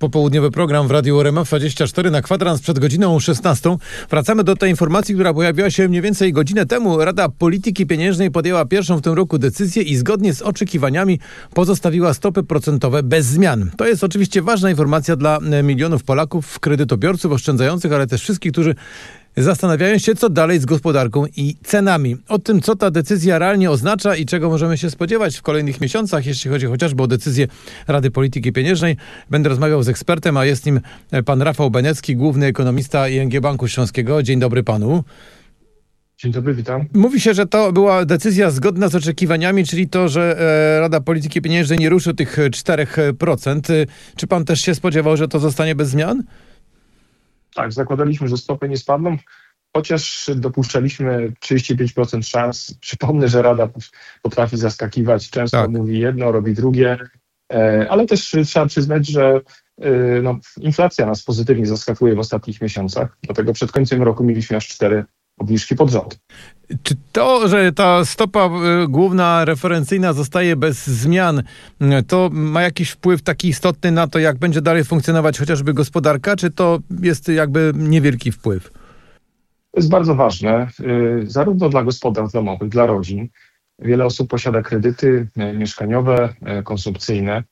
Popołudniowy program w Radiu RMF24 na kwadrans przed godziną 16. Wracamy do tej informacji, która pojawiła się mniej więcej godzinę temu. Rada Polityki Pieniężnej podjęła pierwszą w tym roku decyzję i zgodnie z oczekiwaniami pozostawiła stopy procentowe bez zmian. To jest oczywiście ważna informacja dla milionów Polaków, kredytobiorców, oszczędzających, ale też wszystkich, którzy zastanawiają się, co dalej z gospodarką i cenami. O tym, co ta decyzja realnie oznacza i czego możemy się spodziewać w kolejnych miesiącach, jeśli chodzi chociażby o decyzję Rady Polityki Pieniężnej, będę rozmawiał z ekspertem, a jest nim pan Rafał Benecki, główny ekonomista ING Banku Śląskiego. Dzień dobry panu. Dzień dobry, witam. Mówi się, że to była decyzja zgodna z oczekiwaniami, czyli to, że Rada Polityki Pieniężnej nie ruszy tych 4%. Czy pan też się spodziewał, że to zostanie bez zmian? Tak, zakładaliśmy, że stopy nie spadną, chociaż dopuszczaliśmy 35% szans. Przypomnę, że Rada potrafi zaskakiwać, często mówi jedno, robi drugie, ale też trzeba przyznać, że inflacja nas pozytywnie zaskakuje w ostatnich miesiącach, dlatego przed końcem roku mieliśmy aż 4 obniżki pod rząd. Czy to, że ta stopa główna referencyjna zostaje bez zmian, to ma jakiś wpływ taki istotny na to, jak będzie dalej funkcjonować chociażby gospodarka, czy to jest jakby niewielki wpływ? To jest bardzo ważne, zarówno dla gospodarstw domowych, dla rodzin. Wiele osób posiada kredyty mieszkaniowe, konsumpcyjne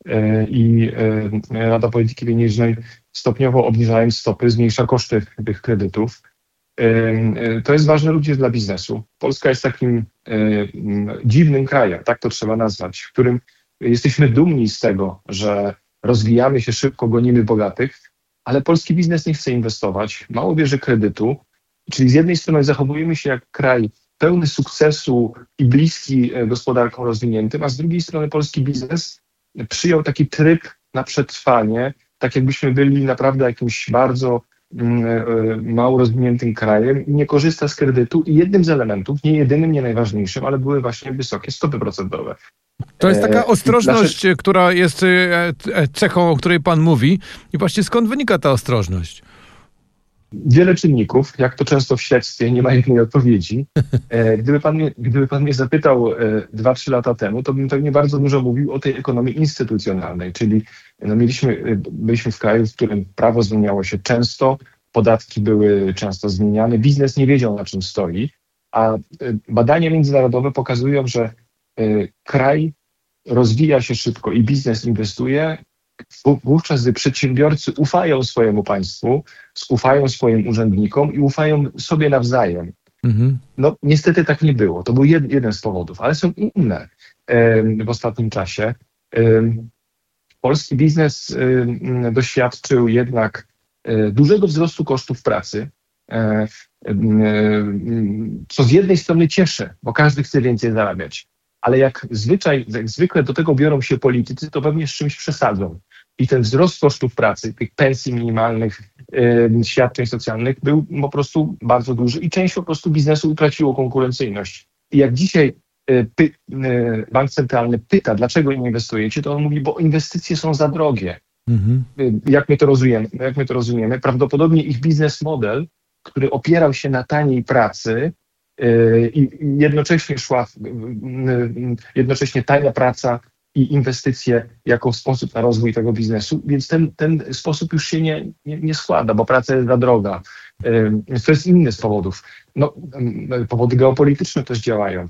i Rada Polityki Pieniężnej stopniowo obniżając stopy zmniejsza koszty tych kredytów. To jest ważne również dla biznesu. Polska jest takim dziwnym krajem, tak to trzeba nazwać, w którym jesteśmy dumni z tego, że rozwijamy się szybko, gonimy bogatych, ale polski biznes nie chce inwestować, mało bierze kredytu, czyli z jednej strony zachowujemy się jak kraj pełny sukcesu i bliski gospodarkom rozwiniętym, a z drugiej strony polski biznes przyjął taki tryb na przetrwanie, tak jakbyśmy byli naprawdę jakimś bardzo mało rozwiniętym krajem i nie korzysta z kredytu i jednym z elementów, nie jedynym, nie najważniejszym, ale były właśnie wysokie stopy procentowe. To jest taka ostrożność, która jest cechą, o której pan mówi i właśnie skąd wynika ta ostrożność? Wiele czynników, jak to często w śledztwie, nie ma jednej odpowiedzi. Gdyby pan mnie zapytał 2-3 lata temu, to bym pewnie bardzo dużo mówił o tej ekonomii instytucjonalnej, czyli byliśmy w kraju, w którym prawo zmieniało się często, podatki były często zmieniane, biznes nie wiedział, na czym stoi, a badania międzynarodowe pokazują, że kraj rozwija się szybko i biznes inwestuje, wówczas gdy przedsiębiorcy ufają swojemu państwu, ufają swoim urzędnikom i ufają sobie nawzajem. No niestety tak nie było. To był jeden z powodów, ale są inne w ostatnim czasie. Polski biznes doświadczył jednak dużego wzrostu kosztów pracy, co z jednej strony cieszy, bo każdy chce więcej zarabiać, ale jak zwykle do tego biorą się politycy, to pewnie z czymś przesadzą. I ten wzrost kosztów pracy, tych pensji minimalnych, świadczeń socjalnych był po prostu bardzo duży i część po prostu biznesu utraciło konkurencyjność. I jak dzisiaj bank centralny pyta, dlaczego nie inwestujecie, to on mówi, bo inwestycje są za drogie. Jak my to rozumiemy? Prawdopodobnie ich biznes model, który opierał się na taniej pracy i jednocześnie tania praca i inwestycje jako sposób na rozwój tego biznesu, więc ten sposób już się nie składa, bo praca jest za droga. Więc to jest inny z powodów. Powody geopolityczne też działają.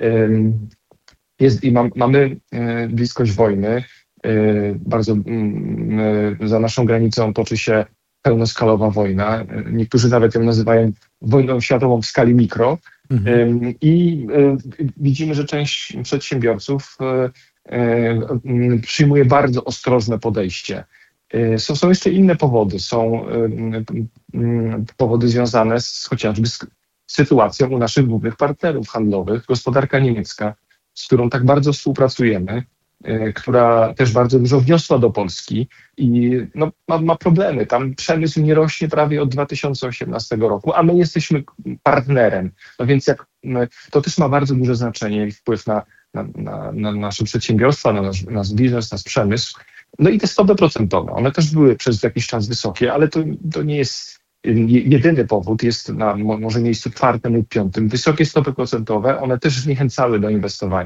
Mamy bliskość wojny. Bardzo za naszą granicą toczy się pełnoskalowa wojna. Niektórzy nawet ją nazywają wojną światową w skali mikro. I widzimy, że część przedsiębiorców przyjmuje bardzo ostrożne podejście. Są jeszcze inne powody. Są powody związane chociażby z sytuacją u naszych głównych partnerów handlowych. Gospodarka niemiecka, z którą tak bardzo współpracujemy, która też bardzo dużo wniosła do Polski i ma problemy. Tam przemysł nie rośnie prawie od 2018 roku, a my jesteśmy partnerem. Więc to też ma bardzo duże znaczenie i wpływ na nasze przedsiębiorstwa, na nasz biznes, nasz przemysł. I te stopy procentowe, one też były przez jakiś czas wysokie, ale to nie jest jedyny powód, jest na może miejscu 4. lub 5. Wysokie stopy procentowe, one też zniechęcały do inwestowania.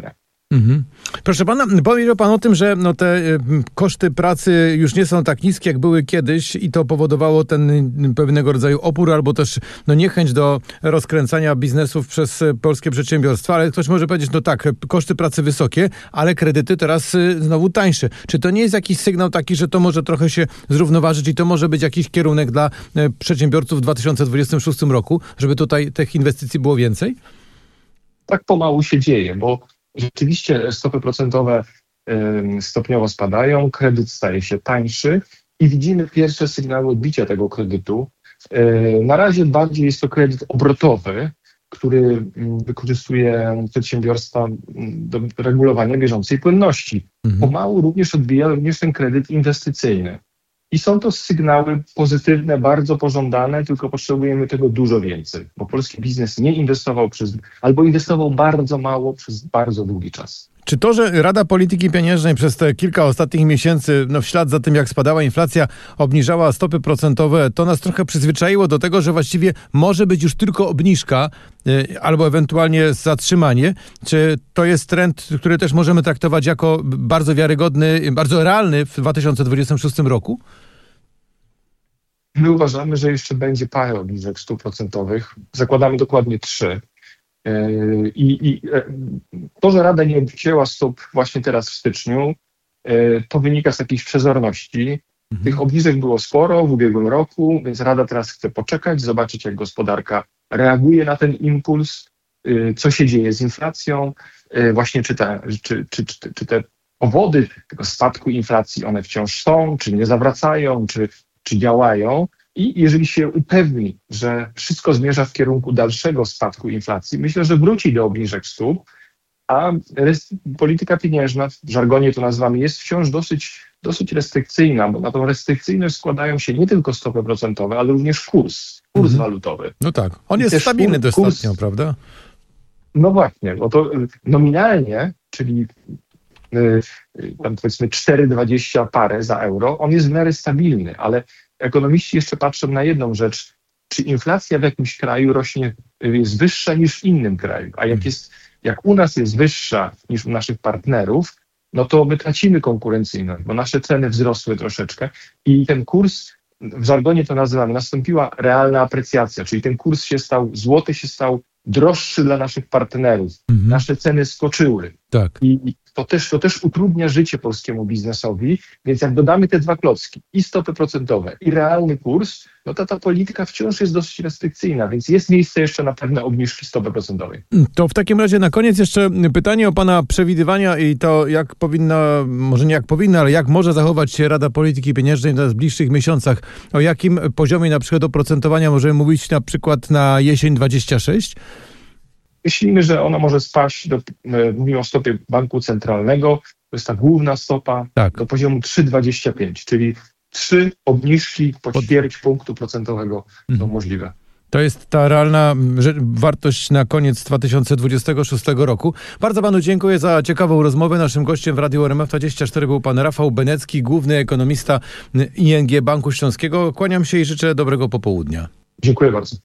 Mhm. Proszę pana, powiedział pan o tym, że te koszty pracy już nie są tak niskie, jak były kiedyś i to powodowało ten pewnego rodzaju opór albo też niechęć do rozkręcania biznesów przez polskie przedsiębiorstwa, ale ktoś może powiedzieć, koszty pracy wysokie, ale kredyty teraz znowu tańsze. Czy to nie jest jakiś sygnał taki, że to może trochę się zrównoważyć i to może być jakiś kierunek dla przedsiębiorców w 2026 roku, żeby tutaj tych inwestycji było więcej? Tak pomału się dzieje, bo rzeczywiście stopy procentowe stopniowo spadają, kredyt staje się tańszy i widzimy pierwsze sygnały odbicia tego kredytu. Na razie bardziej jest to kredyt obrotowy, który wykorzystuje przedsiębiorstwa do regulowania bieżącej płynności. Pomału również odbija ten kredyt inwestycyjny. I są to sygnały pozytywne, bardzo pożądane, tylko potrzebujemy tego dużo więcej, bo polski biznes nie inwestował albo inwestował bardzo mało przez bardzo długi czas. Czy to, że Rada Polityki Pieniężnej przez te kilka ostatnich miesięcy, w ślad za tym jak spadała inflacja, obniżała stopy procentowe, to nas trochę przyzwyczaiło do tego, że właściwie może być już tylko obniżka albo ewentualnie zatrzymanie? Czy to jest trend, który też możemy traktować jako bardzo wiarygodny, bardzo realny w 2026 roku? My uważamy, że jeszcze będzie parę obniżek stóp procentowych. Zakładamy dokładnie 3. I to, że Rada nie obcięła stóp właśnie teraz w styczniu, to wynika z jakiejś przezorności. Tych obniżek było sporo w ubiegłym roku, więc Rada teraz chce poczekać, zobaczyć, jak gospodarka reaguje na ten impuls, co się dzieje z inflacją, właśnie czy te powody tego spadku inflacji, one wciąż są, czy nie zawracają, czy działają. I jeżeli się upewni, że wszystko zmierza w kierunku dalszego spadku inflacji, myślę, że wróci do obniżek stóp, a polityka pieniężna, w żargonie to nazywamy, jest wciąż dosyć restrykcyjna, bo na tą restrykcyjność składają się nie tylko stopy procentowe, ale również kurs walutowy. No tak, on jest stabilny dostatnio, prawda? No właśnie, bo to nominalnie, czyli tam powiedzmy 4,20 parę za euro, on jest w miarę stabilny, ale ekonomiści jeszcze patrzą na jedną rzecz, czy inflacja w jakimś kraju jest wyższa niż w innym kraju, a jak u nas jest wyższa niż u naszych partnerów, no to my tracimy konkurencyjność, bo nasze ceny wzrosły troszeczkę i ten kurs, w żargonie to nazywamy, nastąpiła realna aprecjacja, czyli ten kurs złoty się stał droższy dla naszych partnerów. Nasze ceny skoczyły. Tak. I to też utrudnia życie polskiemu biznesowi, więc jak dodamy te dwa klocki, i stopy procentowe, i realny kurs, no to ta polityka wciąż jest dosyć restrykcyjna, więc jest miejsce jeszcze na pewne obniżki stopy procentowej. To w takim razie na koniec jeszcze pytanie o pana przewidywania i to jak powinna, może nie jak powinna, ale jak może zachować się Rada Polityki Pieniężnej w bliższych miesiącach. O jakim poziomie na przykład oprocentowania możemy mówić na przykład na jesień 26? Myślimy, że ona może spaść, mówimy o stopie banku centralnego, to jest ta główna stopa, do poziomu 3,25, czyli 3 obniżki po ćwierć punktu procentowego są możliwe. To jest ta realna wartość na koniec 2026 roku. Bardzo panu dziękuję za ciekawą rozmowę. Naszym gościem w Radiu RMF24 był pan Rafał Benecki, główny ekonomista ING Banku Śląskiego. Kłaniam się i życzę dobrego popołudnia. Dziękuję bardzo.